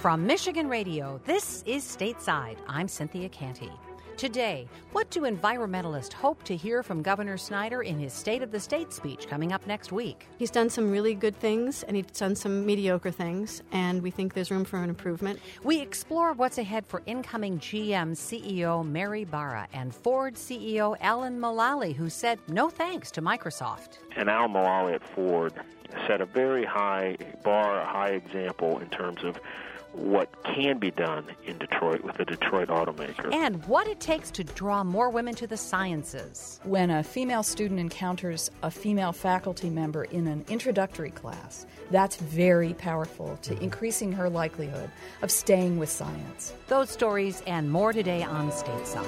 From Michigan Radio, this is Stateside. I'm Cynthia Canty. Today, what do environmentalists hope to hear from Governor Snyder in his State of the State speech coming up next week? He's done some really good things, and he's done some mediocre things, and we think there's room for an improvement. We explore what's ahead for incoming GM CEO Mary Barra and Ford CEO Alan Mulally, who said no thanks to Microsoft. And Al Mulally at Ford set a very high bar, a high example in terms of what can be done in Detroit with the Detroit automaker. And what it takes to draw more women to the sciences. When a female student encounters a female faculty member in an introductory class, that's very powerful to increasing her likelihood of staying with science. Those stories and more today on Stateside.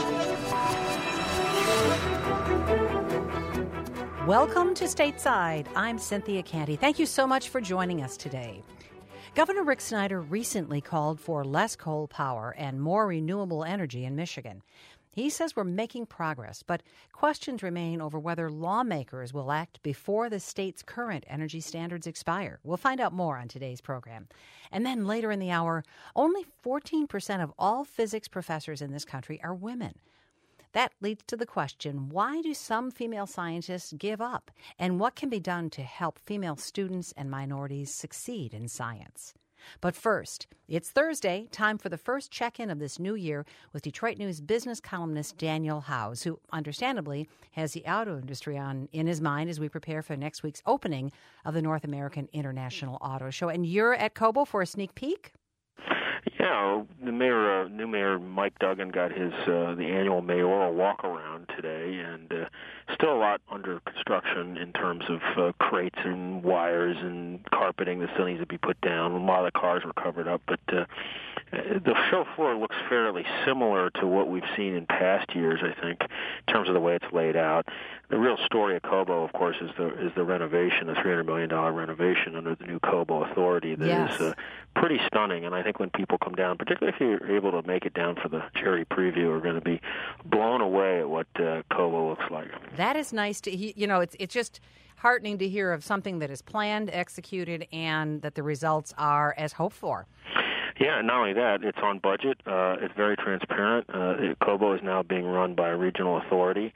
Welcome to Stateside. I'm Cynthia Canty. Thank you so much for joining us today. Governor Rick Snyder recently called for less coal power and more renewable energy in Michigan. He says we're making progress, but questions remain over whether lawmakers will act before the state's current energy standards expire. We'll find out more on today's program. And then later in the hour, only 14% of all physics professors in this country are women. That leads to the question, why do some female scientists give up? And what can be done to help female students and minorities succeed in science? But first, it's Thursday, time for the first check-in of this new year with Detroit News business columnist Daniel Howes, who understandably has the auto industry in his mind as we prepare for next week's opening of the North American International Auto Show. And you're at Cobo for a sneak peek? Yeah, the new mayor Mike Duggan got his the annual mayoral walk around today, and still a lot under construction in terms of crates and wires and carpeting that still needs to be put down. A lot of the cars were covered up, but the show floor looks fairly similar to what we've seen in past years, I think, in terms of the way it's laid out. The real story of Cobo, of course, is the renovation, the $300 million renovation under the new Cobo Authority that is pretty stunning. And I think when people come down, particularly if you're able to make it down for the charity preview, are going to be blown away at what Cobo looks like. That is nice to it's just heartening to hear of something that is planned, executed, and that the results are as hoped for. Yeah, not only that, it's on budget. It's very transparent. Cobo is now being run by a regional authority.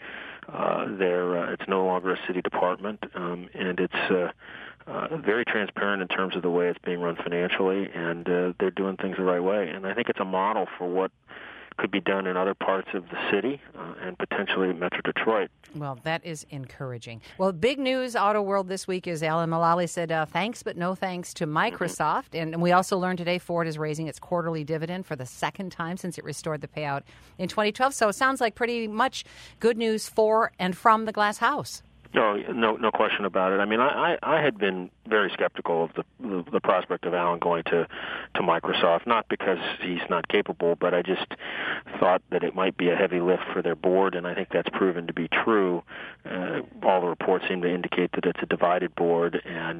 It's no longer a city department, and it's very transparent in terms of the way it's being run financially, and they're doing things the right way. And I think it's a model for what could be done in other parts of the city and potentially Metro Detroit. Well, that is encouraging. Well, big news, Auto World this week is Alan Mulally said thanks but no thanks to Microsoft. Mm-hmm. And we also learned today Ford is raising its quarterly dividend for the second time since it restored the payout in 2012. So it sounds like pretty much good news for and from the glass house. No question about it. I mean, I had been very skeptical of the prospect of Alan going to Microsoft, not because he's not capable, but I just thought that it might be a heavy lift for their board, and I think that's proven to be true. All the reports seem to indicate that it's a divided board, and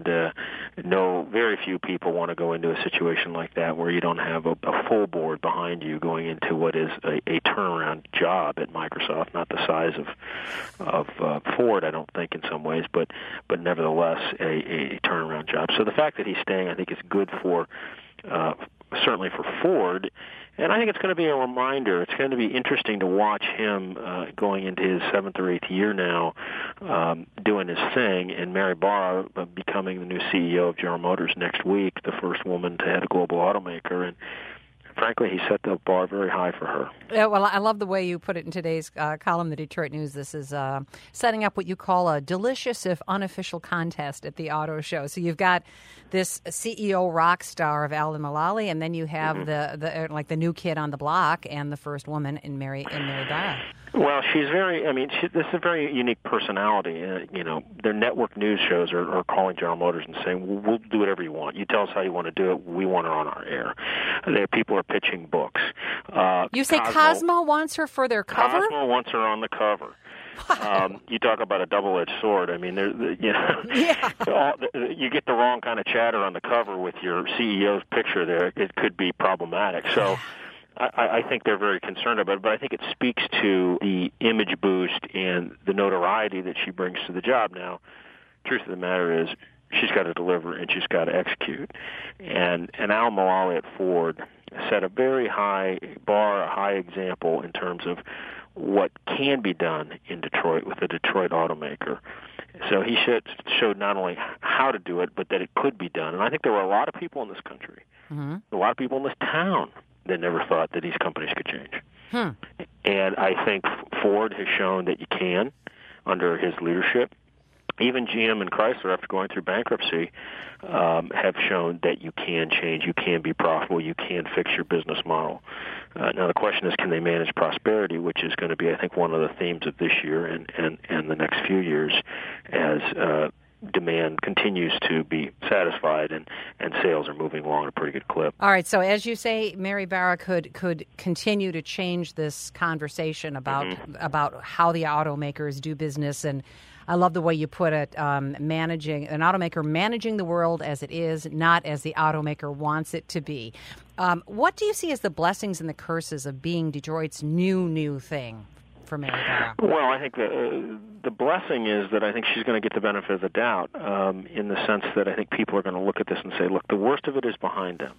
very few people want to go into a situation like that where you don't have a full board behind you going into what is a turnaround job at Microsoft, not the size of Ford, I don't think, in some ways, but nevertheless a turnaround job. So the fact that he's staying, I think, is good for certainly for Ford, and I think it's going to be a reminder. It's going to be interesting to watch him going into his 7th or 8th year now, doing his thing, and Mary Barra becoming the new CEO of General Motors next week, the first woman to head a global automaker, and frankly, he set the bar very high for her. Yeah, well, I love the way you put it in today's column, the Detroit News. This is setting up what you call a delicious, if unofficial, contest at the auto show. So you've got this CEO rock star of Alan Mulally, and then you have the new kid on the block and the first woman in Mary Barra. Well, she's this is a very unique personality. Their network news shows are calling General Motors and saying, we'll do whatever you want. You tell us how you want to do it. We want her on our air. People are pitching books. You say Cosmo wants her for their cover? Cosmo wants her on the cover. Wow. You talk about a double-edged sword. I mean, you get the wrong kind of chatter on the cover with your CEO's picture there. It could be problematic. So I think they're very concerned about it, but I think it speaks to the image boost and the notoriety that she brings to the job. Now, truth of the matter is, She's got to deliver, and she's got to execute. And Al Mulally at Ford set a very high bar, a high example in terms of what can be done in Detroit with the Detroit automaker. So he showed not only how to do it, but that it could be done. And I think there were a lot of people in this country, a lot of people in this town that never thought that these companies could change. And I think Ford has shown that you can under his leadership. Even GM and Chrysler, after going through bankruptcy, have shown that you can change, you can be profitable, you can fix your business model. Now the question is, can they manage prosperity, which is going to be, I think, one of the themes of this year and the next few years as demand continues to be satisfied and sales are moving along at a pretty good clip. All right, so as you say, Mary Barra could continue to change this conversation about how the automakers do business. And I love the way you put it, managing an automaker managing the world as it is, not as the automaker wants it to be. What do you see as the blessings and the curses of being Detroit's new thing for Mary Barra? Well, I think the blessing is that I think she's going to get the benefit of the doubt in the sense that I think people are going to look at this and say, look, the worst of it is behind them.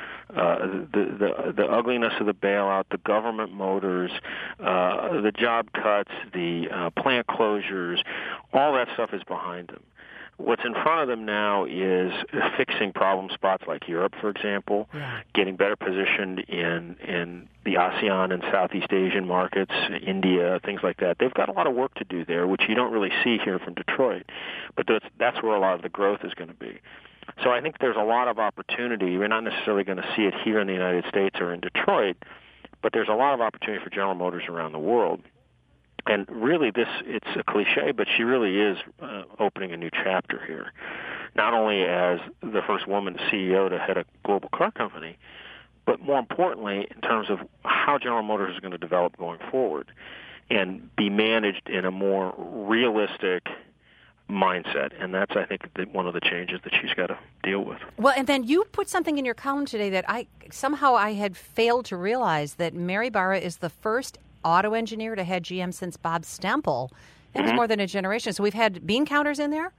The ugliness of the bailout, the government motors, the job cuts, the plant closures, all that stuff is behind them. What's in front of them now is fixing problem spots like Europe, for example, getting better positioned in the ASEAN and Southeast Asian markets, India, things like that. They've got a lot of work to do there, which you don't really see here from Detroit. But that's where a lot of the growth is going to be. So I think there's a lot of opportunity. We're not necessarily going to see it here in the United States or in Detroit, but there's a lot of opportunity for General Motors around the world. And really, it's a cliche, but she really is opening a new chapter here, not only as the first woman CEO to head a global car company, but more importantly, in terms of how General Motors is going to develop going forward and be managed in a more realistic mindset. And that's, I think, one of the changes that she's got to deal with. Well, and then you put something in your column today that I had failed to realize, that Mary Barra is the first auto engineer to head GM since Bob Stempel. That was more than a generation. So we've had bean counters in there?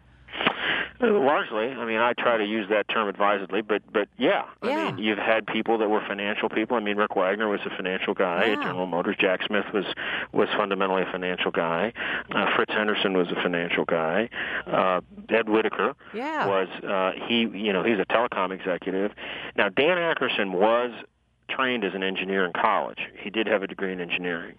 Largely. I mean, I try to use that term advisedly, but yeah. I mean, you've had people that were financial people. I mean, Rick Wagner was a financial guy at General Motors. Jack Smith was fundamentally a financial guy. Fritz Henderson was a financial guy. Ed Whitaker was he's a telecom executive. Now, Dan Ackerson was trained as an engineer in college. He did have a degree in engineering.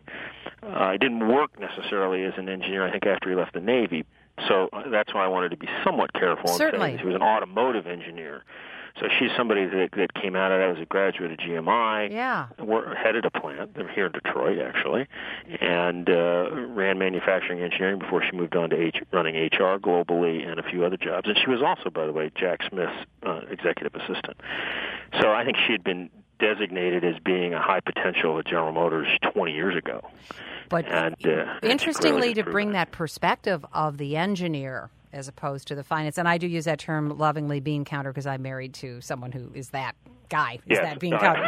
He didn't work necessarily as an engineer, I think, after he left the Navy. So that's why I wanted to be somewhat careful in saying he was an automotive engineer. So she's somebody that came out of that as a graduate of GMI, headed a plant. They're here in Detroit, actually, and ran manufacturing engineering before she moved on to running HR globally and a few other jobs. And she was also, by the way, Jack Smith's executive assistant. So I think she had been designated as being a high potential at General Motors 20 years ago. But interestingly, to bring that perspective of the engineer as opposed to the finance, and I do use that term lovingly, bean counter, because I'm married to someone who is that guy, that bean counter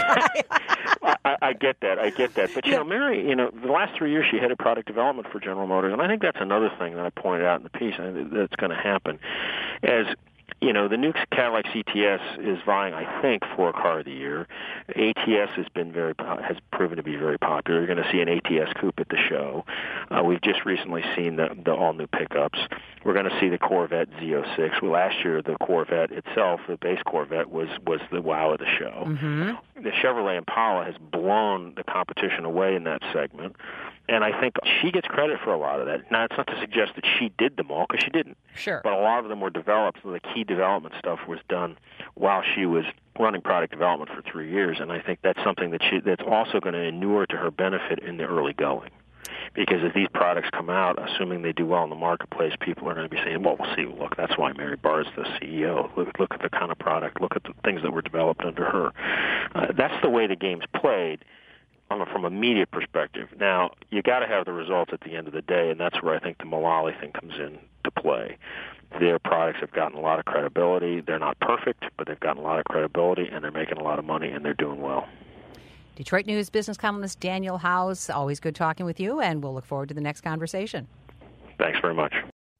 guy. I get that. But, Mary, the last 3 years she headed product development for General Motors, and I think that's another thing that I pointed out in the piece that's going to happen. As the new Cadillac CTS is vying, I think, for a car of the year. ATS has proven to be very popular. You're going to see an ATS coupe at the show. We've just recently seen the all-new pickups. We're going to see the Corvette Z06. Well, last year, the Corvette itself, the base Corvette, was the wow of the show. The Chevrolet Impala has blown the competition away in that segment. And I think she gets credit for a lot of that. Now, it's not to suggest that she did them all, because she didn't. Sure. But a lot of them were developed. So the key development stuff was done while she was running product development for 3 years. And I think that's something that's also going to inure to her benefit in the early going. Because as these products come out, assuming they do well in the marketplace, people are going to be saying, well, we'll see. Look, that's why Mary Barra is the CEO. Look at the kind of product. Look at the things that were developed under her. That's the way the game's played. From a media perspective. Now, you got to have the results at the end of the day, and that's where I think the Mulally thing comes in to play. Their products have gotten a lot of credibility. They're not perfect, but they've gotten a lot of credibility, and they're making a lot of money, and they're doing well. Detroit News business columnist Daniel Howes, always good talking with you, and we'll look forward to the next conversation. Thanks very much.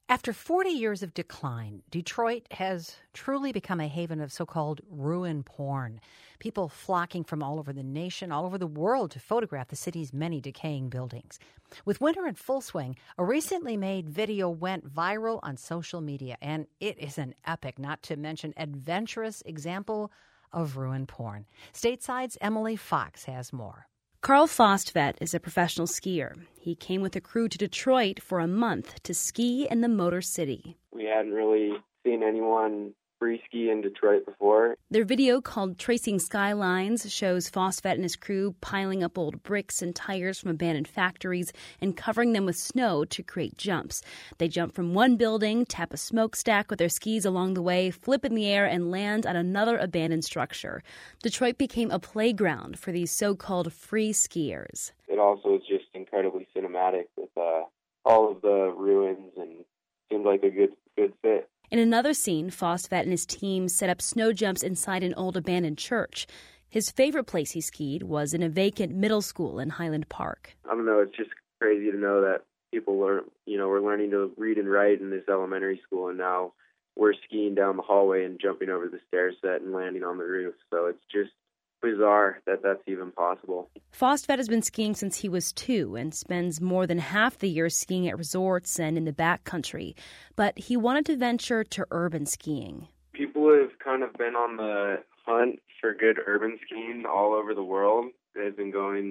After 40 years of decline, Detroit has truly become a haven of so-called ruin porn. People flocking from all over the nation, all over the world to photograph the city's many decaying buildings. With winter in full swing, a recently made video went viral on social media, and it is an epic, not to mention adventurous example of ruin porn. Stateside's Emily Fox has more. Carl Fostvedt is a professional skier. He came with a crew to Detroit for a month to ski in the Motor City. We hadn't really seen anyone free ski in Detroit before. Their video, called Tracing Skylines, shows Fostvedt and his crew piling up old bricks and tires from abandoned factories and covering them with snow to create jumps. They jump from one building, tap a smokestack with their skis along the way, flip in the air, and land on another abandoned structure. Detroit became a playground for these so-called free skiers. It also is just incredibly cinematic with all of the ruins, and seemed like a good fit. In another scene, Fostvedt and his team set up snow jumps inside an old abandoned church. His favorite place he skied was in a vacant middle school in Highland Park. I don't know, it's just crazy to know that people were learning to read and write in this elementary school, and now we're skiing down the hallway and jumping over the stair set and landing on the roof. So it's just bizarre that that's even possible. Fostvedt has been skiing since he was 2 and spends more than half the year skiing at resorts and in the backcountry. But he wanted to venture to urban skiing. People have kind of been on the hunt for good urban skiing all over the world. They've been going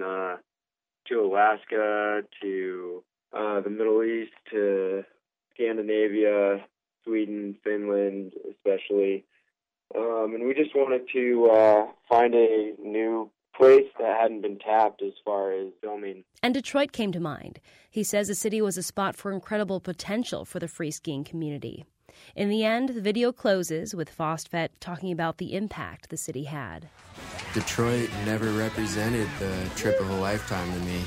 to Alaska, to the Middle East, to Scandinavia, Sweden, Finland especially. And we just wanted to find a new place that hadn't been tapped as far as filming. And Detroit came to mind. He says the city was a spot for incredible potential for the free skiing community. In the end, the video closes with Fostvedt talking about the impact the city had. Detroit never represented the trip of a lifetime to me.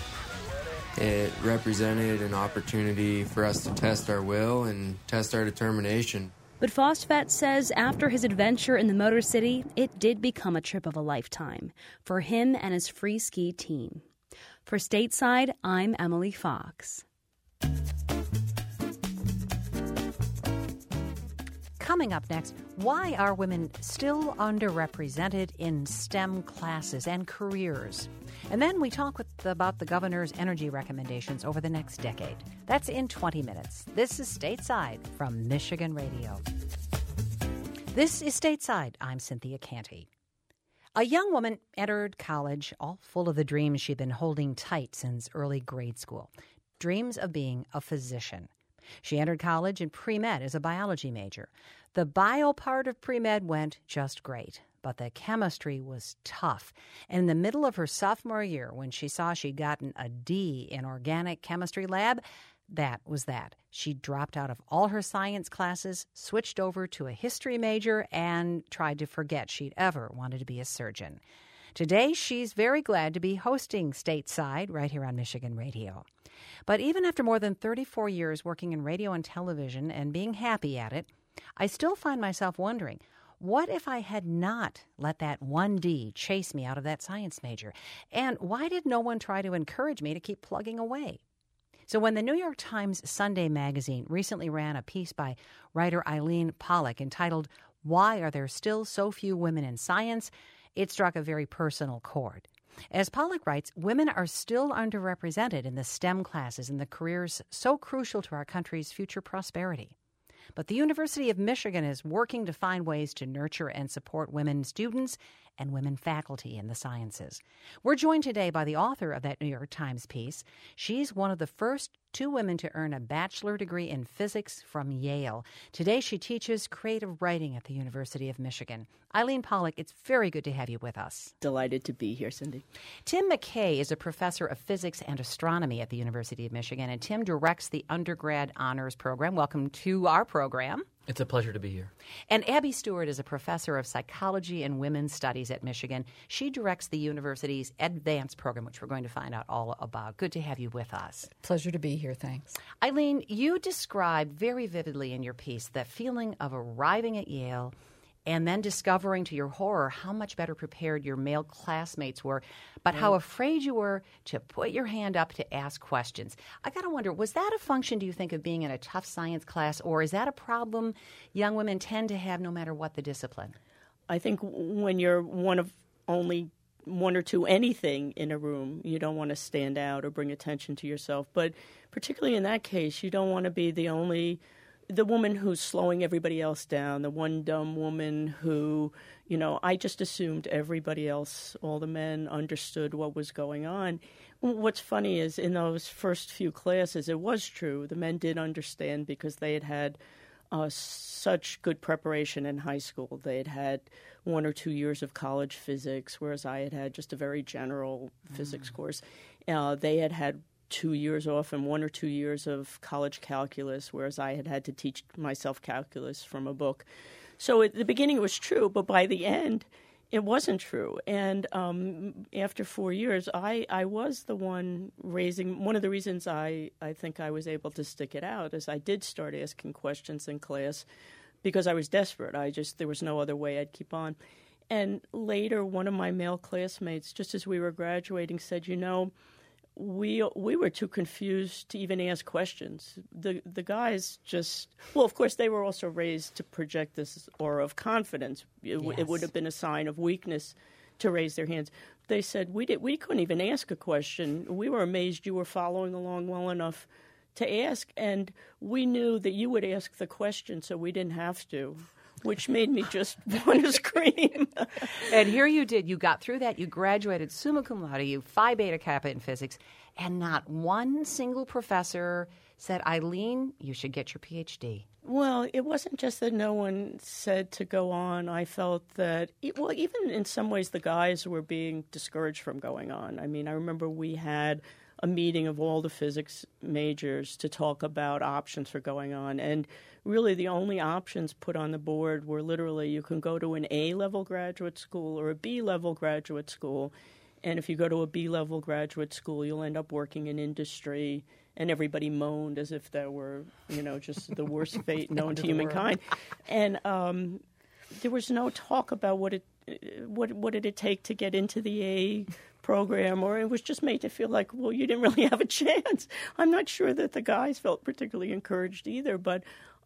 It represented an opportunity for us to test our will and test our determination. But Fostvedt says after his adventure in the Motor City, it did become a trip of a lifetime for him and his free ski team. For Stateside, I'm Emily Fox. Coming up next, why are women still underrepresented in STEM classes and careers? And then we talk about the governor's energy recommendations over the next decade. That's in 20 minutes. This is Stateside from Michigan Radio. This is Stateside. I'm Cynthia Canty. A young woman entered college all full of the dreams she'd been holding tight since early grade school. Dreams of being a physician. She entered college in pre-med as a biology major. The bio part of pre-med went just great, but the chemistry was tough. And in the middle of her sophomore year, when she saw she'd gotten a D in organic chemistry lab, that was that. She dropped out of all her science classes, switched over to a history major, and tried to forget she'd ever wanted to be a surgeon. Today, she's very glad to be hosting Stateside right here on Michigan Radio. But even after more than 34 years working in radio and television and being happy at it, I still find myself wondering, what if I had not let that one D chase me out of that science major? And why did no one try to encourage me to keep plugging away? So when the New York Times Sunday magazine recently ran a piece by writer Eileen Pollock entitled, "Why Are There Still So Few Women in Science?" it struck a very personal chord. As Pollock writes, women are still underrepresented in the STEM classes and the careers so crucial to our country's future prosperity. But the University of Michigan is working to find ways to nurture and support women students and women faculty in the sciences. We're joined today by the author of that New York Times piece. She's one of the first 2 women to earn a bachelor degree in physics from Yale. Today she teaches creative writing at the University of Michigan. Eileen Pollock, it's very good to have you with us. Delighted to be here, Cindy. Tim McKay is a professor of physics and astronomy at the University of Michigan, and Tim directs the undergrad honors program. Welcome to our program. It's a pleasure to be here. And Abby Stewart is a professor of psychology and women's studies at Michigan. She directs the university's advanced program, which we're going to find out all about. Good to have you with us. Pleasure to be here. Thanks. Eileen, you described very vividly in your piece the feeling of arriving at Yale and then discovering to your horror how much better prepared your male classmates were, but how afraid you were to put your hand up to ask questions. I got to wonder, was that a function, do you think, of being in a tough science class, or is that a problem young women tend to have no matter what the discipline? I think when you're one of only one or two anything in a room, you don't want to stand out or bring attention to yourself. But particularly in that case, you don't want to be the woman who's slowing everybody else down, the one dumb woman who, I just assumed everybody else, all the men, understood what was going on. What's funny is in those first few classes, it was true. The men did understand because they had had such good preparation in high school. They had had 1 or 2 years of college physics, whereas I had had just a very general physics course. They had had 2 years off and 1 or 2 years of college calculus, whereas I had had to teach myself calculus from a book. So at the beginning it was true, but by the end it wasn't true. And after 4 years, I was the one raising. One of the reasons I think I was able to stick it out is I did start asking questions in class because I was desperate. There was no other way I'd keep on. And later, one of my male classmates, just as we were graduating, said, we were too confused to even ask questions. The guys just, well, of course, they were also raised to project this aura of confidence. It would have been a sign of weakness to raise their hands. They said, we couldn't even ask a question. We were amazed you were following along well enough to ask, and we knew that you would ask the question, so we didn't have to. Which made me just want to scream. And here you did. You got through that. You graduated summa cum laude. You Phi Beta Kappa in physics. And not one single professor said, Eileen, you should get your PhD. Well, it wasn't just that no one said to go on. I felt that, even in some ways the guys were being discouraged from going on. I mean, I remember we had a meeting of all the physics majors to talk about options for going on. And really the only options put on the board were literally you can go to an A-level graduate school or a B-level graduate school. And if you go to a B-level graduate school, you'll end up working in industry. And everybody moaned as if that were, just the worst fate known to humankind. And there was no talk about what did it take to get into the A program, or it was just made to feel like, well, you didn't really have a chance. I'm not sure that the guys felt particularly encouraged either, but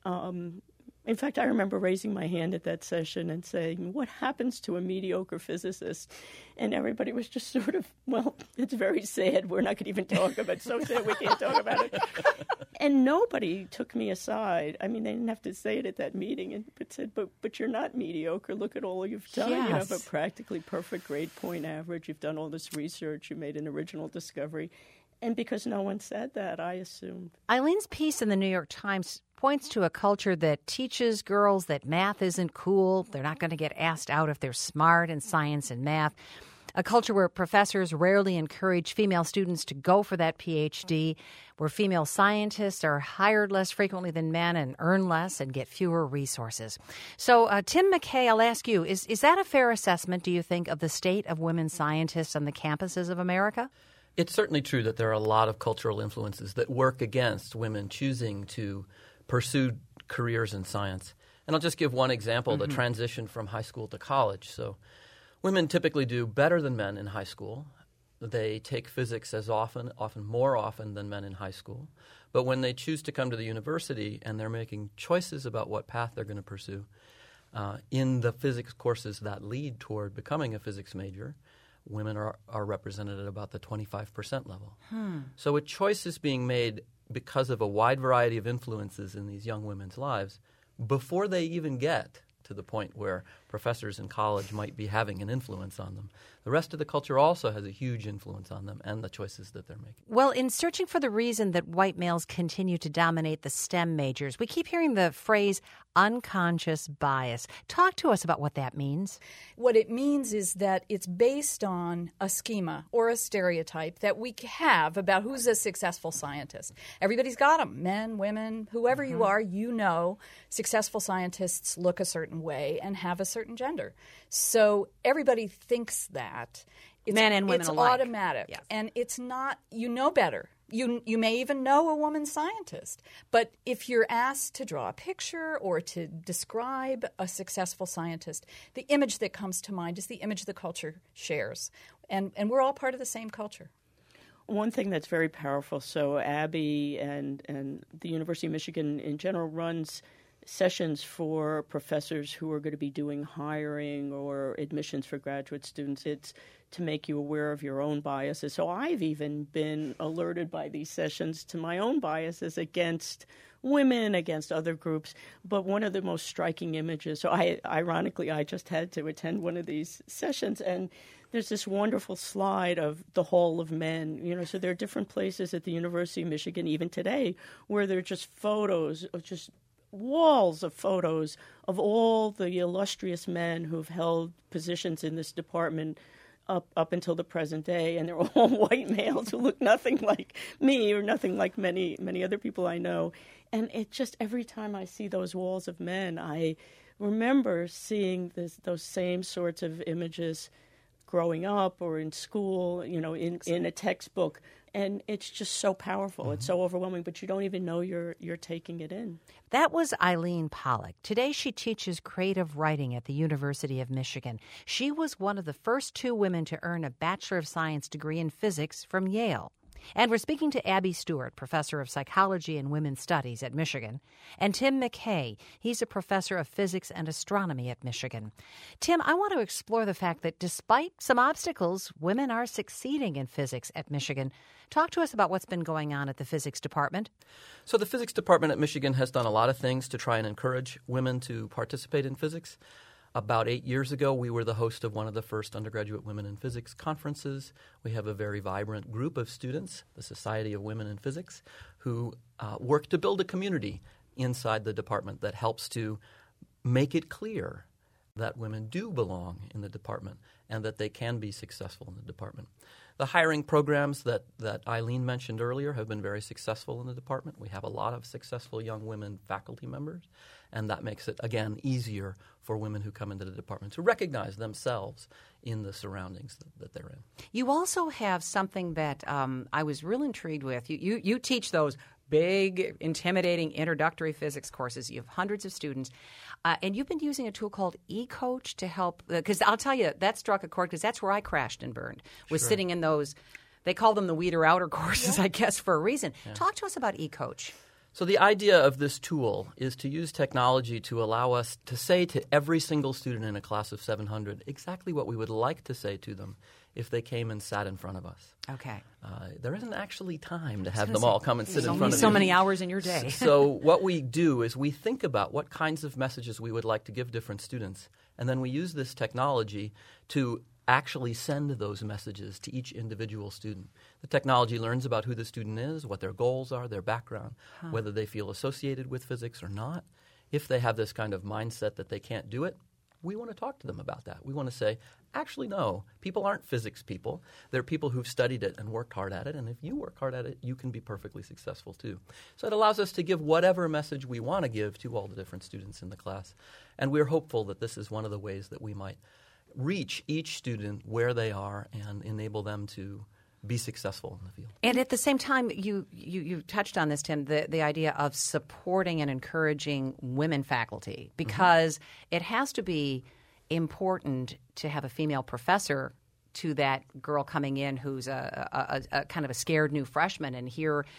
in fact, I remember raising my hand at that session and saying, what happens to a mediocre physicist? And everybody was just sort of, well, it's very sad. We're not going to even talk about it. So sad we can't talk about it. And nobody took me aside. I mean, they didn't have to say it at that meeting, but said, but you're not mediocre. Look at all you've done. Yes. You have a practically perfect grade point average. You've done all this research. You made an original discovery. And because no one said that, I assumed. Eileen's piece in the New York Times points to a culture that teaches girls that math isn't cool. They're not going to get asked out if they're smart in science and math. A culture where professors rarely encourage female students to go for that PhD, where female scientists are hired less frequently than men and earn less and get fewer resources. So, Tim McKay, I'll ask you, is that a fair assessment, do you think, of the state of women scientists on the campuses of America? It's certainly true that there are a lot of cultural influences that work against women choosing to pursue careers in science. And I'll just give one example, the transition from high school to college. So women typically do better than men in high school. They take physics as often more often than men in high school. But when they choose to come to the university and they're making choices about what path they're going to pursue, in the physics courses that lead toward becoming a physics major, women are represented at about the 25% level. So a choice is being made because of a wide variety of influences in these young women's lives before they even get to the point where professors in college might be having an influence on them. The rest of the culture also has a huge influence on them and the choices that they're making. Well, in searching for the reason that white males continue to dominate the STEM majors, we keep hearing the phrase unconscious bias. Talk to us about what that means. What it means is that it's based on a schema or a stereotype that we have about who's a successful scientist. Everybody's got them, men, women, whoever you are, successful scientists look a certain way and have a certain gender. So everybody thinks that. Men and women it's alike. It's automatic. Yes. And it's not, you know better. You may even know a woman scientist. But if you're asked to draw a picture or to describe a successful scientist, the image that comes to mind is the image the culture shares. And we're all part of the same culture. One thing that's very powerful, so Abby and the University of Michigan in general runs sessions for professors who are going to be doing hiring or admissions for graduate students. It's to make you aware of your own biases. So I've even been alerted by these sessions to my own biases against women, against other groups. But one of the most striking images, so I just had to attend one of these sessions, and there's this wonderful slide of the Hall of Men. So there are different places at the University of Michigan, even today, where there are just photos of just walls of photos of all the illustrious men who've held positions in this department up until the present day, and they're all white males who look nothing like me or nothing like many other people I know. And it just, every time I see those walls of men, I remember seeing those same sorts of images growing up or in school, in a textbook. And it's just so powerful. Mm-hmm. It's so overwhelming, but you don't even know you're taking it in. That was Eileen Pollack. Today she teaches creative writing at the University of Michigan. She was one of the first 2 women to earn a Bachelor of Science degree in physics from Yale. And we're speaking to Abby Stewart, professor of psychology and women's studies at Michigan, and Tim McKay. He's a professor of physics and astronomy at Michigan. Tim, I want to explore the fact that despite some obstacles, women are succeeding in physics at Michigan. Talk to us about what's been going on at the physics department. So the physics department at Michigan has done a lot of things to try and encourage women to participate in physics. About 8 years ago, we were the host of one of the first undergraduate women in physics conferences. We have a very vibrant group of students, the Society of Women in Physics, who work to build a community inside the department that helps to make it clear that women do belong in the department and that they can be successful in the department. The hiring programs that Eileen mentioned earlier have been very successful in the department. We have a lot of successful young women faculty members, and that makes it, again, easier for women who come into the department to recognize themselves in the surroundings that they're in. You also have something that I was real intrigued with. You teach those big, intimidating introductory physics courses. You have hundreds of students. And you've been using a tool called eCoach to help, because I'll tell you, that struck a chord because that's where I crashed and burned, was sitting in those, they call them the weeder outer courses, I guess, for a reason. Yeah. Talk to us about eCoach. So the idea of this tool is to use technology to allow us to say to every single student in a class of 700 exactly what we would like to say to them if they came and sat in front of us. Okay. There isn't actually time to have them all come and sit in front of you. So many hours in your day. So what we do is we think about what kinds of messages we would like to give different students, and then we use this technology to actually send those messages to each individual student. The technology learns about who the student is, what their goals are, their background, whether they feel associated with physics or not. If they have this kind of mindset that they can't do it, we want to talk to them about that. We want to say, actually, no, people aren't physics people. They're people who've studied it and worked hard at it, and if you work hard at it, you can be perfectly successful too. So it allows us to give whatever message we want to give to all the different students in the class. And we're hopeful that this is one of the ways that we might reach each student where they are and enable them to be successful in the field. And at the same time, you touched on this, Tim, the idea of supporting and encouraging women faculty, because it has to be important to have a female professor to that girl coming in who's a kind of a scared new freshman, and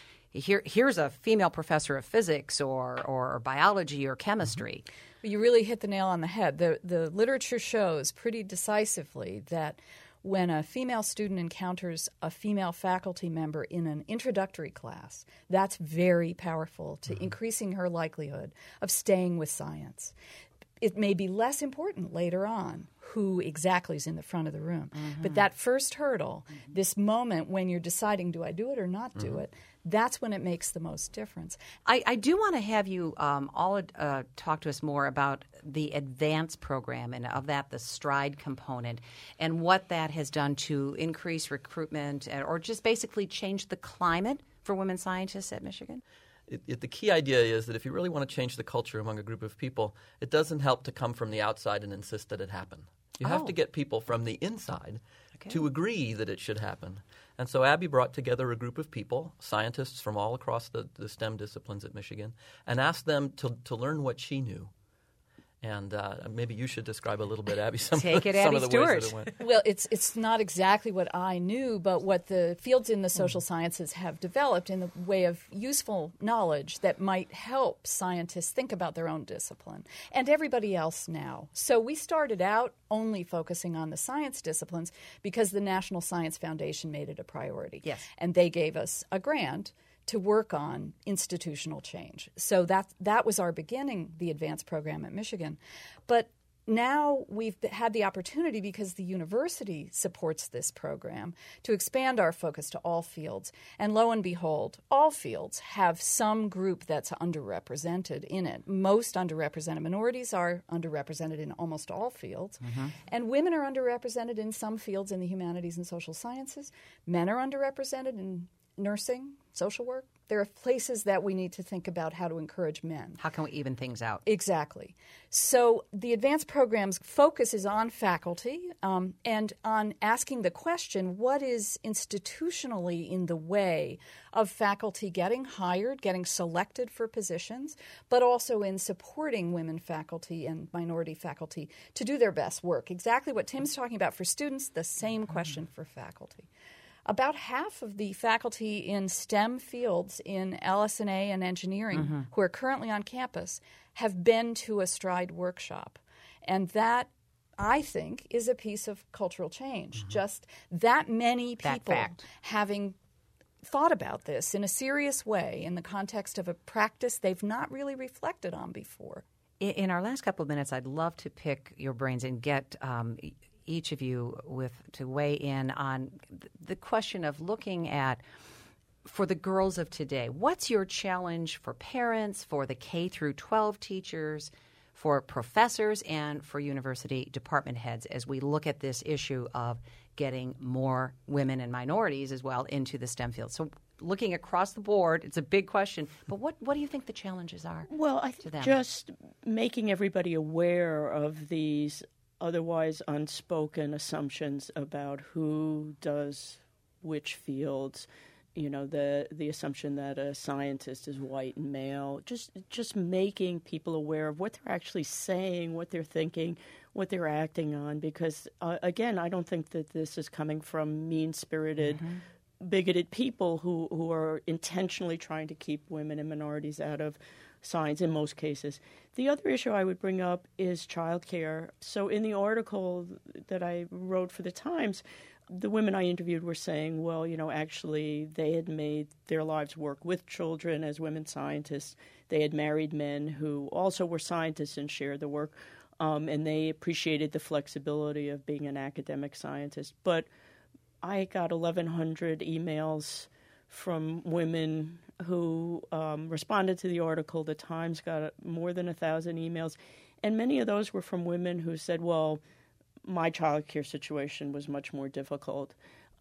here's a female professor of physics or biology or chemistry. You really hit the nail on the head. The literature shows pretty decisively that when a female student encounters a female faculty member in an introductory class, that's very powerful to increasing her likelihood of staying with science. It may be less important later on who exactly is in the front of the room. But that first hurdle, this moment when you're deciding, do I do it or not do it, that's when it makes the most difference. I do want to have you all talk to us more about the advanced program and of that, the STRIDE component, and what that has done to increase recruitment or just basically change the climate for women scientists at Michigan. The key idea is that if you really want to change the culture among a group of people, it doesn't help to come from the outside and insist that it happen. You have to get people from the inside to agree that it should happen. And so Abby brought together a group of people, scientists from all across the STEM disciplines at Michigan, and asked them to learn what she knew. And maybe you should describe a little bit, Abby, some of the ways that it went. Well, it's not exactly what I knew, but what the fields in the social sciences have developed in the way of useful knowledge that might help scientists think about their own discipline and everybody else now. So we started out only focusing on the science disciplines because the National Science Foundation made it a priority. Yes. And they gave us a grant to work on institutional change. So that was our beginning, the advanced program at Michigan. But now we've had the opportunity, because the university supports this program, to expand our focus to all fields. And lo and behold, all fields have some group that's underrepresented in it. Most underrepresented minorities are underrepresented in almost all fields. And women are underrepresented in some fields in the humanities and social sciences. Men are underrepresented in nursing, social work. There are places that we need to think about how to encourage men. How can we even things out? Exactly. So the advanced program's focus is on faculty and on asking the question, what is institutionally in the way of faculty getting hired, getting selected for positions, but also in supporting women faculty and minority faculty to do their best work. Exactly what Tim's talking about for students, the same question for faculty. About half of the faculty in STEM fields in LS&A and engineering who are currently on campus have been to a STRIDE workshop. And that, I think, is a piece of cultural change. Just that many people having thought about this in a serious way in the context of a practice they've not really reflected on before. In our last couple of minutes, I'd love to pick your brains and get each of you to weigh in on the question of looking at, for the girls of today, what's your challenge for parents, for the K through 12 teachers, for professors, and for university department heads as we look at this issue of getting more women and minorities as well into the STEM field? So looking across the board, it's a big question, but what do you think the challenges are? Well, I think just making everybody aware of these otherwise unspoken assumptions about who does which fields, the assumption that a scientist is white and male, just making people aware of what they're actually saying, what they're thinking, what they're acting on, because, again, I don't think that this is coming from mean-spirited, bigoted people who are intentionally trying to keep women and minorities out of science in most cases. The other issue I would bring up is childcare. So in the article that I wrote for the Times, the women I interviewed were saying, well, actually they had made their lives work with children as women scientists. They had married men who also were scientists and shared the work, and they appreciated the flexibility of being an academic scientist. But I got 1,100 emails from women who responded to the article. The Times got more than 1,000 emails, and many of those were from women who said, well, my child care situation was much more difficult.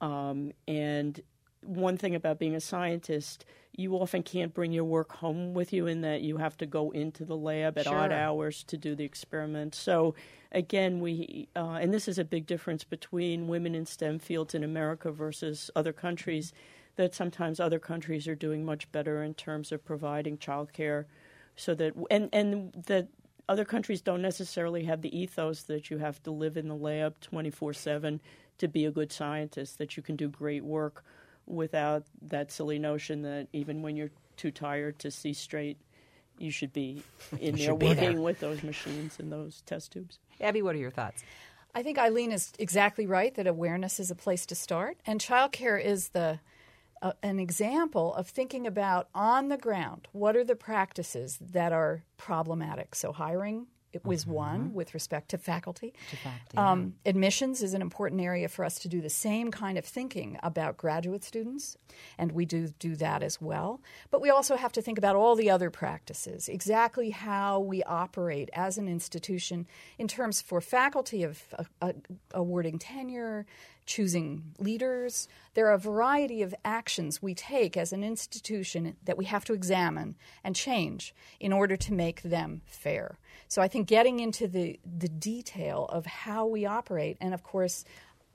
And one thing about being a scientist, you often can't bring your work home with you in that you have to go into the lab at odd hours to do the experiment. So again, and this is a big difference between women in STEM fields in America versus other countries, that sometimes other countries are doing much better in terms of providing childcare, so that and that other countries don't necessarily have the ethos that you have to live in the lab 24/7 to be a good scientist, that you can do great work without that silly notion that even when you're too tired to see straight, you should be in there working with those machines and those test tubes. Abby, what are your thoughts? I think Eileen is exactly right that awareness is a place to start, and childcare is an example of thinking about on the ground, what are the practices that are problematic. So hiring, it was one with respect to faculty. Admissions is an important area for us to do the same kind of thinking about graduate students, and we do that as well. But we also have to think about all the other practices, exactly how we operate as an institution in terms for faculty of awarding tenure, choosing leaders. There are a variety of actions we take as an institution that we have to examine and change in order to make them fair. So I think getting into the detail of how we operate, and of course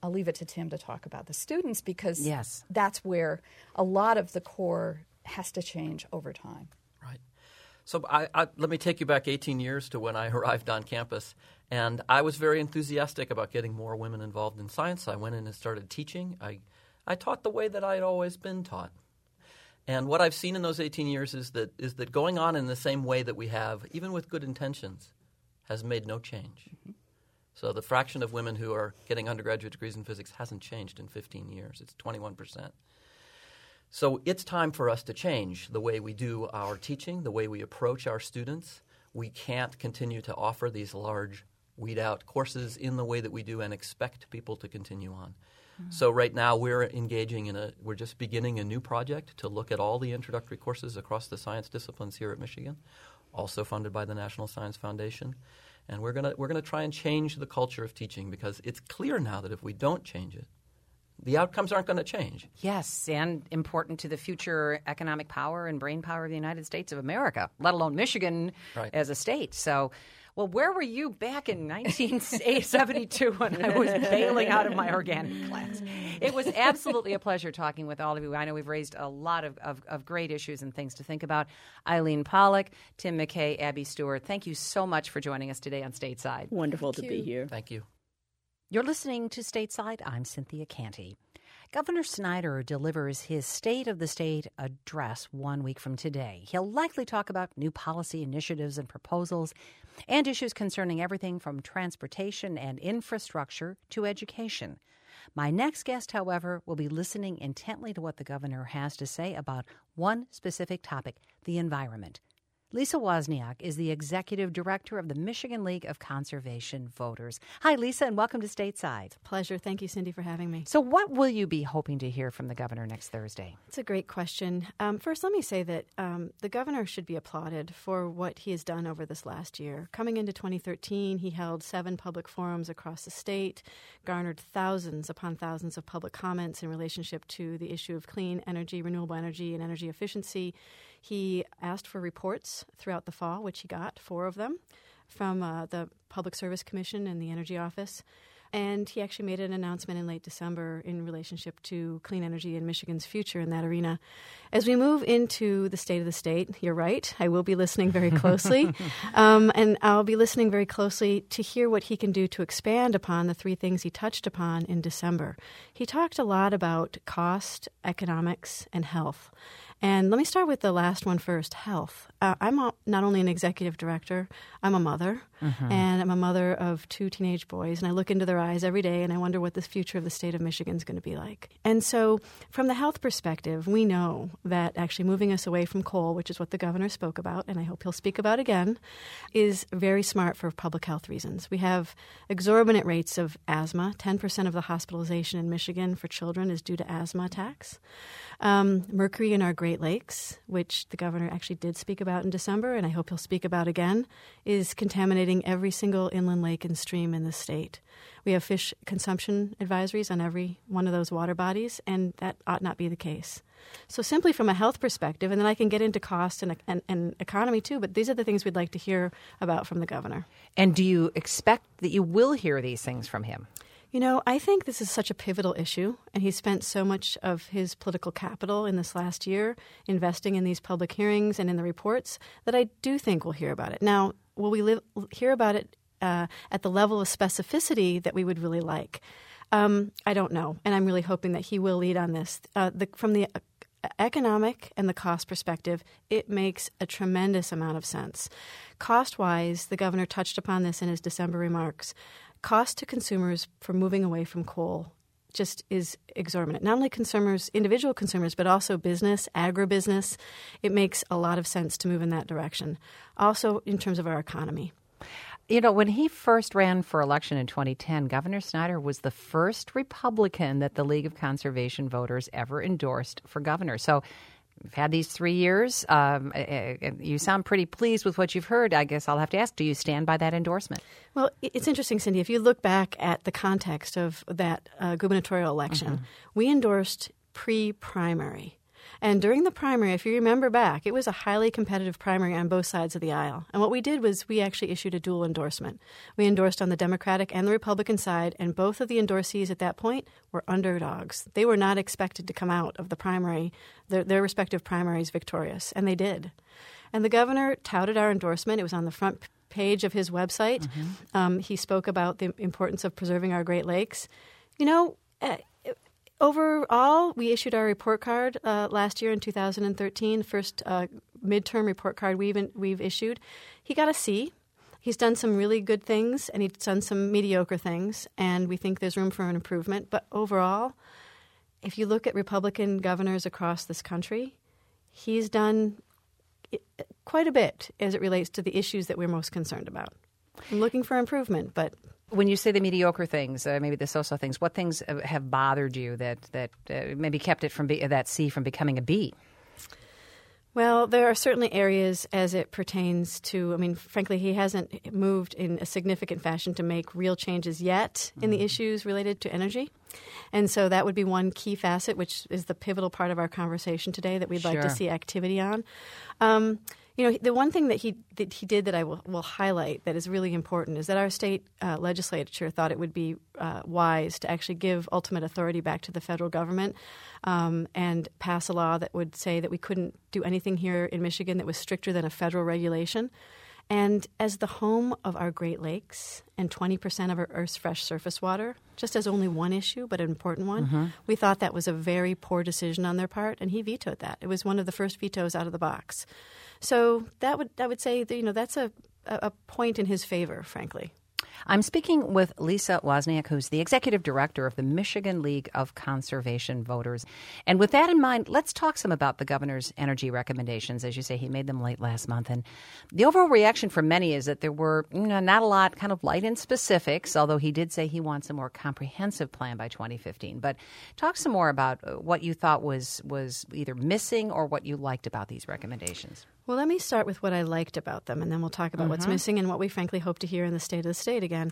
I'll leave it to Tim to talk about the students because Yes. that's where a lot of the core has to change over time. Right. So let me take you back 18 years to when I arrived on campus, and I was very enthusiastic about getting more women involved in science. I went in and started teaching. I taught the way that I had always been taught. And what I've seen in those 18 years is that going on in the same way that we have, even with good intentions, has made no change. Mm-hmm. So the fraction of women who are getting undergraduate degrees in physics hasn't changed in 15 years. It's 21%. So it's time for us to change the way we do our teaching, the way we approach our students. We can't continue to offer these large weed-out courses in the way that we do and expect people to continue on. Mm-hmm. So right now we're just beginning a new project to look at all the introductory courses across the science disciplines here at Michigan, also funded by the National Science Foundation. And we're gonna try and change the culture of teaching because it's clear now that if we don't change it, the outcomes aren't going to change. Yes, and important to the future economic power and brain power of the United States of America, let alone Michigan as a state. So, well, where were you back in 1972 when I was bailing out of my organic class? It was absolutely a pleasure talking with all of you. I know we've raised a lot of great issues and things to think about. Eileen Pollock, Tim McKay, Abby Stewart, thank you so much for joining us today on Stateside. Wonderful to be here. Thank you. You're listening to Stateside. I'm Cynthia Canty. Governor Snyder delivers his State of the State address 1 week from today. He'll likely talk about new policy initiatives and proposals and issues concerning everything from transportation and infrastructure to education. My next guest, however, will be listening intently to what the governor has to say about one specific topic, the environment. Lisa Wozniak is the executive director of the Michigan League of Conservation Voters. Hi, Lisa, and welcome to Stateside. Pleasure. Thank you, Cindy, for having me. So what will you be hoping to hear from the governor next Thursday? It's a great question. First, let me say that the governor should be applauded for what he has done over this last year. Coming into 2013, he held 7 public forums across the state, garnered thousands upon thousands of public comments in relationship to the issue of clean energy, renewable energy, and energy efficiency. He asked for reports throughout the fall, which he got 4 of them from the Public Service Commission and the Energy Office. And he actually made an announcement in late December in relationship to clean energy and Michigan's future in that arena. As we move into the State of the State, you're right, I will be listening very closely. And I'll be listening very closely to hear what he can do to expand upon the 3 things he touched upon in December. He talked a lot about cost, economics, and health. And let me start with the last one first, health. I'm not only an executive director, I'm a mother, and I'm a mother of 2 teenage boys, and I look into their eyes every day, and I wonder what the future of the state of Michigan is going to be like. And so from the health perspective, we know that actually moving us away from coal, which is what the governor spoke about, and I hope he'll speak about again, is very smart for public health reasons. We have exorbitant rates of asthma. 10% of the hospitalization in Michigan for children is due to asthma attacks. Mercury in our Great Lakes, which the governor actually did speak about in December, and I hope he'll speak about again, is contaminating every single inland lake and stream in the state. We have fish consumption advisories on every one of those water bodies, and that ought not be the case. So simply from a health perspective, and then I can get into cost and economy too, but these are the things we'd like to hear about from the governor. And do you expect that you will hear these things from him? You know, I think this is such a pivotal issue, and he spent so much of his political capital in this last year investing in these public hearings and in the reports that I do think we'll hear about it. Now, will we hear about it at the level of specificity that we would really like? I don't know, and I'm really hoping that he will lead on this. From the economic and the cost perspective, it makes a tremendous amount of sense. Cost-wise, the governor touched upon this in his December remarks. Cost to consumers for moving away from coal just is exorbitant. Not only consumers, individual consumers, but also business, agribusiness. It makes a lot of sense to move in that direction. Also, in terms of our economy. You know, when he first ran for election in 2010, Governor Snyder was the first Republican that the League of Conservation Voters ever endorsed for governor. So we've had these 3 years. You sound pretty pleased with what you've heard. I guess I'll have to ask, do you stand by that endorsement? Well, it's interesting, Cindy. If you look back at the context of that gubernatorial election, we endorsed pre-primary. And during the primary, if you remember back, it was a highly competitive primary on both sides of the aisle. And what we did was we actually issued a dual endorsement. We endorsed on the Democratic and the Republican side, and both of the endorsees at that point were underdogs. They were not expected to come out of the primary, their respective primaries, victorious, and they did. And the governor touted our endorsement. It was on the front page of his website. He spoke about the importance of preserving our Great Lakes. Overall, we issued our report card last year in 2013, first midterm report card we've issued. He got a C. He's done some really good things, and he's done some mediocre things, and we think there's room for an improvement. But overall, if you look at Republican governors across this country, he's done quite a bit as it relates to the issues that we're most concerned about. I'm looking for improvement, but... When you say the mediocre things, maybe the so-so things, what things have bothered you that maybe kept it from that C from becoming a B? Well, there are certainly areas as it pertains to, frankly, he hasn't moved in a significant fashion to make real changes yet in the issues related to energy. And so that would be one key facet, which is the pivotal part of our conversation today that we'd like to see activity on. The one thing that he did that I will highlight that is really important is that our state legislature thought it would be wise to actually give ultimate authority back to the federal government and pass a law that would say that we couldn't do anything here in Michigan that was stricter than a federal regulation. And as the home of our Great Lakes and 20% of our Earth's fresh surface water, just as only one issue, but an important one, we thought that was a very poor decision on their part, and he vetoed that. It was one of the first vetoes out of the box. So I would say that, that's a point in his favor, frankly. I'm speaking with Lisa Wozniak, who's the executive director of the Michigan League of Conservation Voters. And with that in mind, let's talk some about the governor's energy recommendations. As you say, he made them late last month. And the overall reaction from many is that there were not a lot kind of light in specifics, although he did say he wants a more comprehensive plan by 2015. But talk some more about what you thought was either missing or what you liked about these recommendations. Well, let me start with what I liked about them, and then we'll talk about what's missing and what we frankly hope to hear in the State of the State again.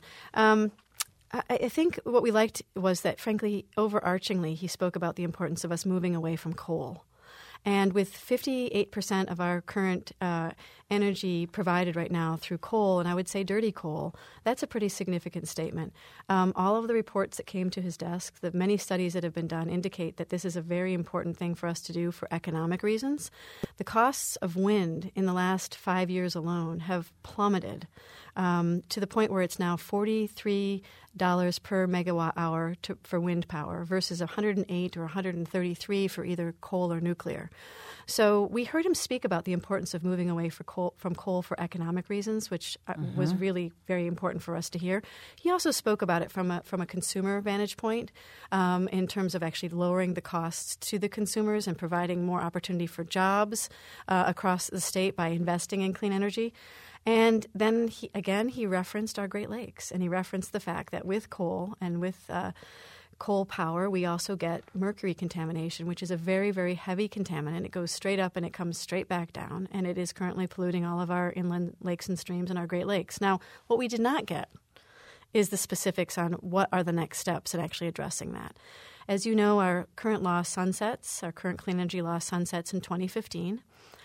I think what we liked was that, frankly, overarchingly, he spoke about the importance of us moving away from coal. And with 58% of our current energy provided right now through coal, and I would say dirty coal, that's a pretty significant statement. All of the reports that came to his desk, the many studies that have been done indicate that this is a very important thing for us to do for economic reasons. The costs of wind in the last 5 years alone have plummeted to the point where it's now $43 per megawatt hour for wind power versus $108 or $133 for either coal or nuclear. So we heard him speak about the importance of moving away from coal for economic reasons, which was really very important for us to hear. He also spoke about it from a consumer vantage point in terms of actually lowering the costs to the consumers and providing more opportunity for jobs across the state by investing in clean energy. And then, he referenced our Great Lakes, and he referenced the fact that with coal and with coal power, we also get mercury contamination, which is a very, very heavy contaminant. It goes straight up and it comes straight back down, and it is currently polluting all of our inland lakes and streams and our Great Lakes. Now, what we did not get is the specifics on what are the next steps in actually addressing that. As you know, our current law sunsets, our current clean energy law sunsets in 2015.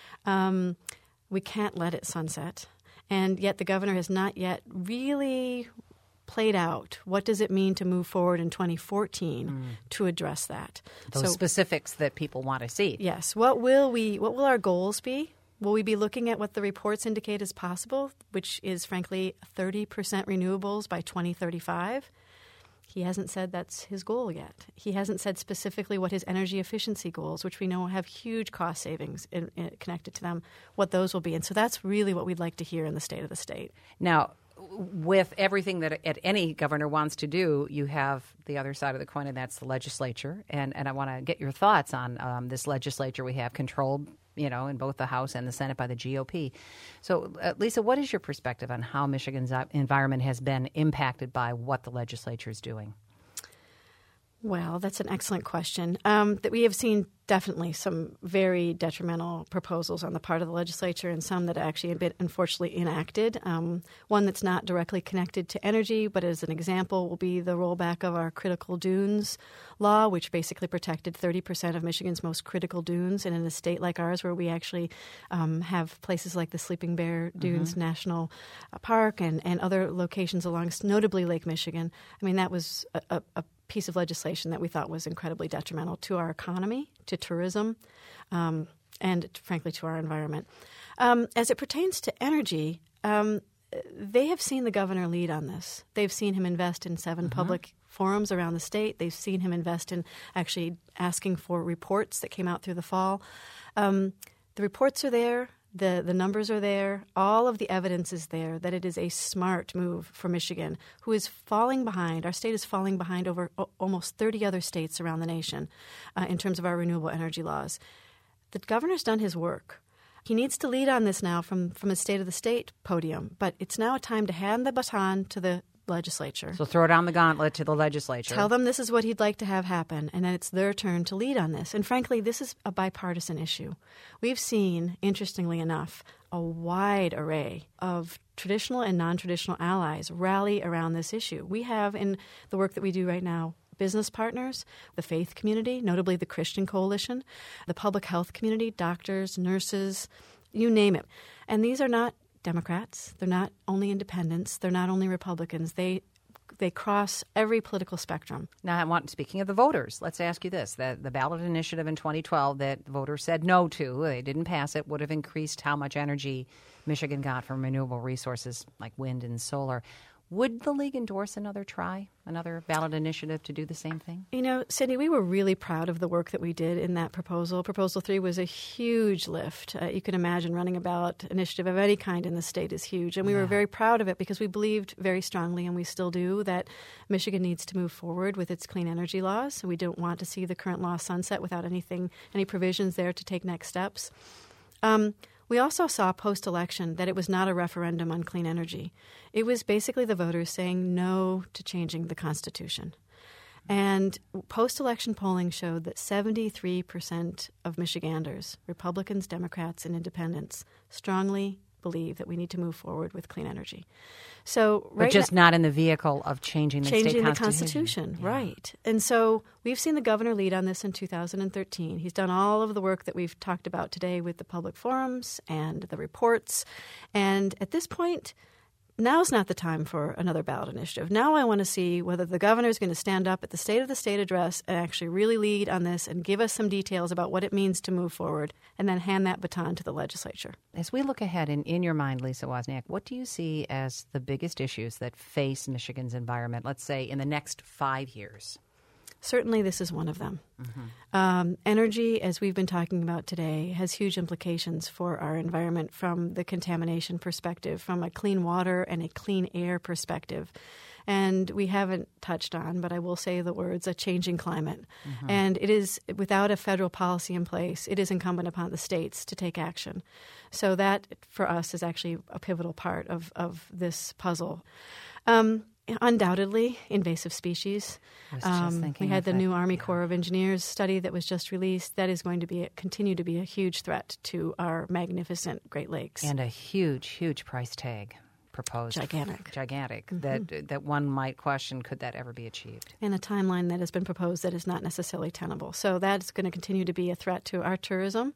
We can't let it sunset. And yet the governor has not yet really played out what does it mean to move forward in 2014 to address that. Those specifics that people want to see. Yes. What will our goals be? Will we be looking at what the reports indicate is possible, which is, frankly, 30% renewables by 2035? He hasn't said that's his goal yet. He hasn't said specifically what his energy efficiency goals, which we know have huge cost savings connected to them, what those will be. And so that's really what we'd like to hear in the State of the State. Now, with everything that any governor wants to do, you have the other side of the coin, and that's the legislature. And I want to get your thoughts on this legislature we have controlled, in both the House and the Senate by the GOP. So, Lisa, what is your perspective on how Michigan's environment has been impacted by what the legislature is doing? Well, that's an excellent question. That we have seen definitely some very detrimental proposals on the part of the legislature and some that actually have been unfortunately enacted. One that's not directly connected to energy, but as an example will be the rollback of our critical dunes law, which basically protected 30% of Michigan's most critical dunes. And in a state like ours where we actually have places like the Sleeping Bear Dunes National Park and other locations along notably Lake Michigan, I mean, that was a piece of legislation that we thought was incredibly detrimental to our economy, to tourism, and frankly to our environment. As it pertains to energy, they have seen the governor lead on this. They've seen him invest in 7 public forums around the state. They've seen him invest in actually asking for reports that came out through the fall. The reports are there. The numbers are there. All of the evidence is there that it is a smart move for Michigan, who is falling behind. Our state is falling behind over almost 30 other states around the nation in terms of our renewable energy laws. The governor's done his work. He needs to lead on this now from a State of the State podium, but it's now a time to hand the baton to the legislature. So throw down the gauntlet to the legislature. Tell them this is what he'd like to have happen, and then it's their turn to lead on this. And frankly, this is a bipartisan issue. We've seen, interestingly enough, a wide array of traditional and non-traditional allies rally around this issue. We have, in the work that we do right now, business partners, the faith community, notably the Christian Coalition, the public health community, doctors, nurses, you name it. And these are not Democrats. They're not only independents. They're not only Republicans. They cross every political spectrum. Now, speaking of the voters, let's ask you this. The ballot initiative in 2012 that voters said no to, they didn't pass it, would have increased how much energy Michigan got from renewable resources like wind and solar. Would the league endorse another ballot initiative to do the same thing? You know, Cindy, we were really proud of the work that we did in that proposal. Proposal 3 was a huge lift. You can imagine running a ballot initiative of any kind in the state is huge. And we were very proud of it because we believed very strongly, and we still do, that Michigan needs to move forward with its clean energy laws. We don't want to see the current law sunset without any provisions there to take next steps. We also saw post-election that it was not a referendum on clean energy. It was basically the voters saying no to changing the Constitution. And post-election polling showed that 73% of Michiganders, Republicans, Democrats, and independents, strongly believe that we need to move forward with clean energy. So, but just not in the vehicle of changing the Constitution. Right. And so we've seen the governor lead on this in 2013. He's done all of the work that we've talked about today with the public forums and the reports. And at this point, now's not the time for another ballot initiative. Now I want to see whether the governor is going to stand up at the State of the State address and actually really lead on this and give us some details about what it means to move forward, and then hand that baton to the legislature. As we look ahead, in your mind, Lisa Wozniak, what do you see as the biggest issues that face Michigan's environment, let's say, in the next 5 years? Certainly this is one of them. Energy, as we've been talking about today, has huge implications for our environment from the contamination perspective, from a clean water and a clean air perspective. And we haven't touched on, but I will say the words, a changing climate. And it is, without a federal policy in place, it is incumbent upon the states to take action. So that, for us, is actually a pivotal part of this puzzle. Undoubtedly, invasive species. We had the new Army Corps of Engineers study that was just released. That is going to continue to be a huge threat to our magnificent Great Lakes. And a huge, huge price tag proposed. Gigantic. That one might question, could that ever be achieved? And a timeline that has been proposed that is not necessarily tenable. So that's going to continue to be a threat to our tourism.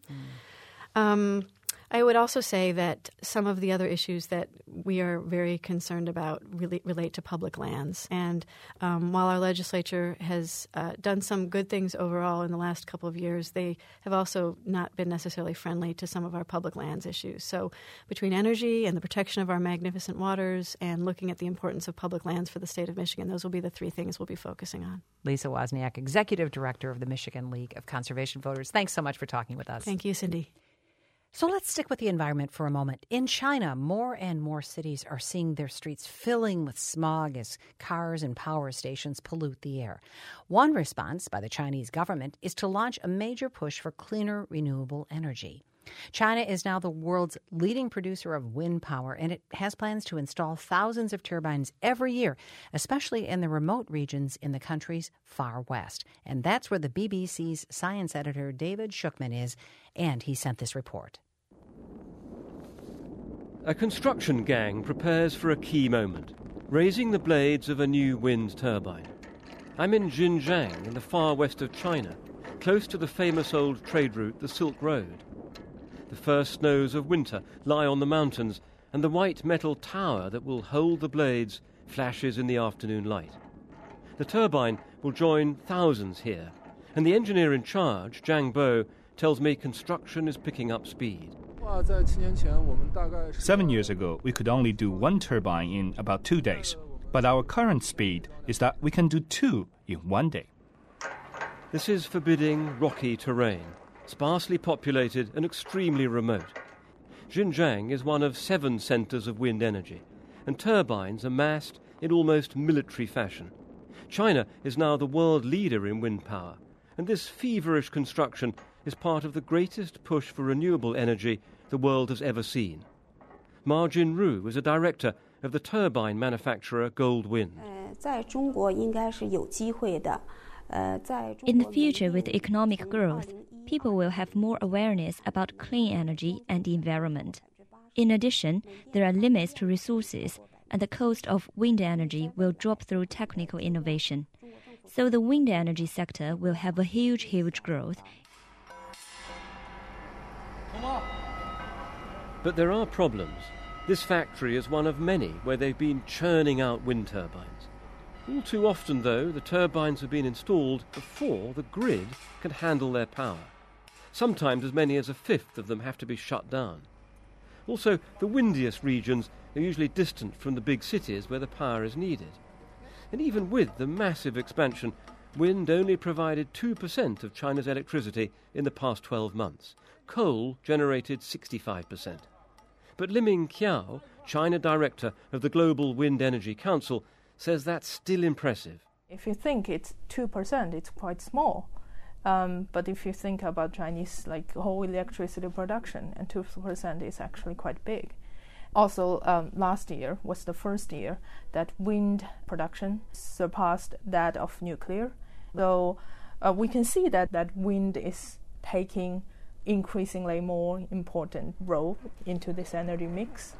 I would also say that some of the other issues that we are very concerned about relate to public lands. And while our legislature has done some good things overall in the last couple of years, they have also not been necessarily friendly to some of our public lands issues. So between energy and the protection of our magnificent waters and looking at the importance of public lands for the state of Michigan, those will be the 3 things we'll be focusing on. Lisa Wozniak, Executive Director of the Michigan League of Conservation Voters. Thanks so much for talking with us. Thank you, Cindy. So let's stick with the environment for a moment. In China, more and more cities are seeing their streets filling with smog as cars and power stations pollute the air. One response by the Chinese government is to launch a major push for cleaner renewable energy. China is now the world's leading producer of wind power, and it has plans to install thousands of turbines every year, especially in the remote regions in the country's far west. And that's where the BBC's science editor David Shukman is, and he sent this report. A construction gang prepares for a key moment, raising the blades of a new wind turbine. I'm in Xinjiang in the far west of China, close to the famous old trade route, the Silk Road. The first snows of winter lie on the mountains, and the white metal tower that will hold the blades flashes in the afternoon light. The turbine will join thousands here, and the engineer in charge, Zhang Bo, tells me construction is picking up speed. 7 years ago, we could only do one turbine in about 2 days, but our current speed is that we can do 2 in 1 day. This is forbidding, rocky terrain, sparsely populated and extremely remote. Xinjiang is one of 7 centres of wind energy, and turbines are massed in almost military fashion. China is now the world leader in wind power, and this feverish construction is part of the greatest push for renewable energy the world has ever seen. Ma Jinru is a director of the turbine manufacturer Goldwind. In the future, with economic growth, people will have more awareness about clean energy and the environment. In addition, there are limits to resources, and the cost of wind energy will drop through technical innovation. So the wind energy sector will have a huge growth. But there are problems. This factory is one of many where they've been churning out wind turbines. All too often, though, the turbines have been installed before the grid can handle their power. Sometimes as many as a fifth of them have to be shut down. Also, the windiest regions are usually distant from the big cities where the power is needed. And even with the massive expansion, wind only provided 2% of China's electricity in the past 12 months. Coal generated 65%. But Liming Qiao, China director of the Global Wind Energy Council, says that's still impressive. If you think it's 2%, it's quite small. But if you think about Chinese whole electricity production, and 2% is actually quite big. Also, last year was the first year that wind production surpassed that of nuclear. So we can see that wind is taking increasingly more important role into this energy mix.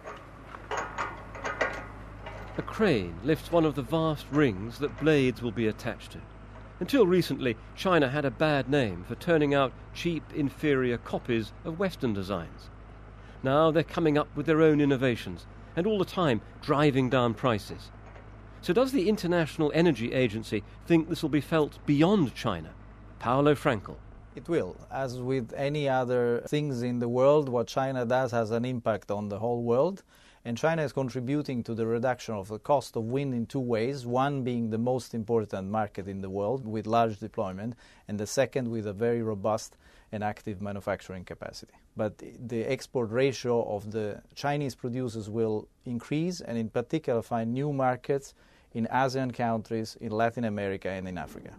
A crane lifts one of the vast rings that blades will be attached to. Until recently, China had a bad name for turning out cheap, inferior copies of Western designs. Now they're coming up with their own innovations, and all the time driving down prices. So does the International Energy Agency think this will be felt beyond China? Paolo Frankel. It will. As with any other things in the world, what China does has an impact on the whole world. And China is contributing to the reduction of the cost of wind in 2 ways, one being the most important market in the world with large deployment, and the second with a very robust and active manufacturing capacity. But the export ratio of the Chinese producers will increase, and in particular find new markets in ASEAN countries, in Latin America and in Africa.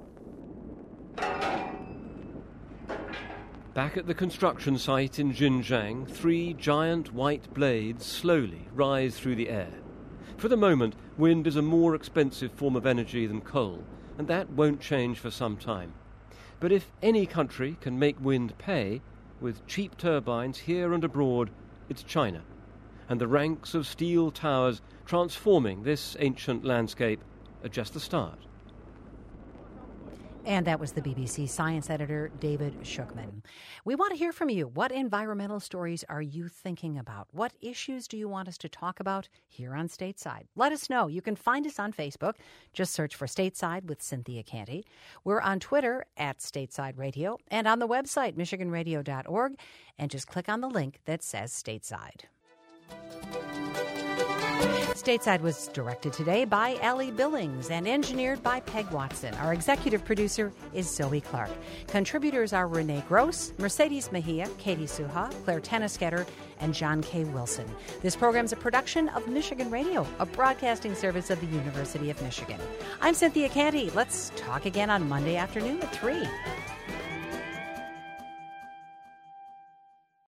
Back at the construction site in Xinjiang, 3 giant white blades slowly rise through the air. For the moment, wind is a more expensive form of energy than coal, and that won't change for some time. But if any country can make wind pay, with cheap turbines here and abroad, it's China. And the ranks of steel towers transforming this ancient landscape are just the start. And that was the BBC science editor, David Shukman. We want to hear from you. What environmental stories are you thinking about? What issues do you want us to talk about here on Stateside? Let us know. You can find us on Facebook. Just search for Stateside with Cynthia Canty. We're on Twitter at Stateside Radio and on the website, michiganradio.org. And just click on the link that says Stateside. Stateside was directed today by Allie Billings and engineered by Peg Watson. Our executive producer is Zoe Clark. Contributors are Renee Gross, Mercedes Mejia, Katie Suha, Claire Tennisketter, and John K. Wilson. This program is a production of Michigan Radio, a broadcasting service of the University of Michigan. I'm Cynthia Canty. Let's talk again on Monday afternoon at 3.